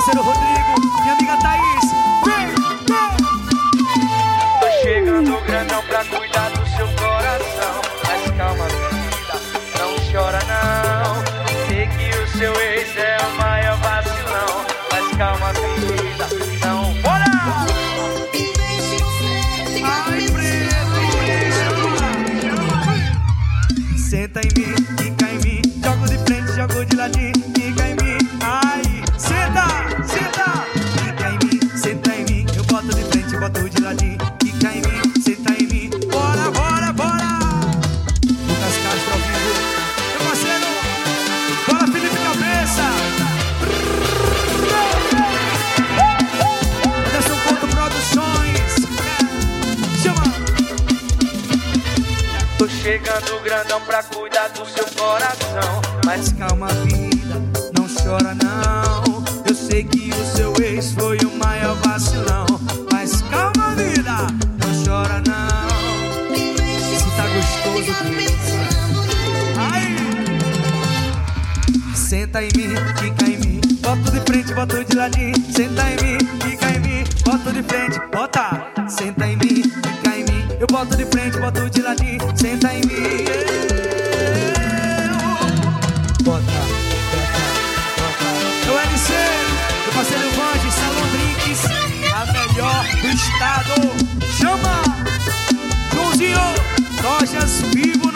parceiro Rodrigo, minha amiga Thaís. Vem, Tô chegando grandão pra cuidar do seu coração. Mas calma, vida, não chora não. Sei que o seu ex é o maior vacilão. Mas calma, vida, não. Bora! Ai, preto, senta em mim, fica em mim. Jogo de frente, jogo de ladinho, fica em mim. Ai, senta, senta. Fica em mim, senta em mim. Eu boto de frente, boto de ladinho. Fica em mim, senta em mim. Bora, bora, bora. Lucas Castro ao vivo. Meu parceiro, bora Felipe Cabeça. Anderson Couto Produções. Chama. Tô chegando grandão pra cuidar do seu coração. Mas calma, vida, não chora não. Eu sei que o seu ex foi o maior vacilão. Mas calma, vida, não chora não. Se tá gostoso, ai. Senta em mim, fica em mim. Boto de frente, boto de ladinho. Senta em mim, fica em mim. Boto de frente, bota. Senta em mim, fica em mim. Eu boto de frente, boto de ladinho. Senta em mim. Bota, bota, bota. Eu LC, meu parceiro Vange, Salão Drinks, a melhor do estado. Chama! Joãozinho, Lojas Vivo.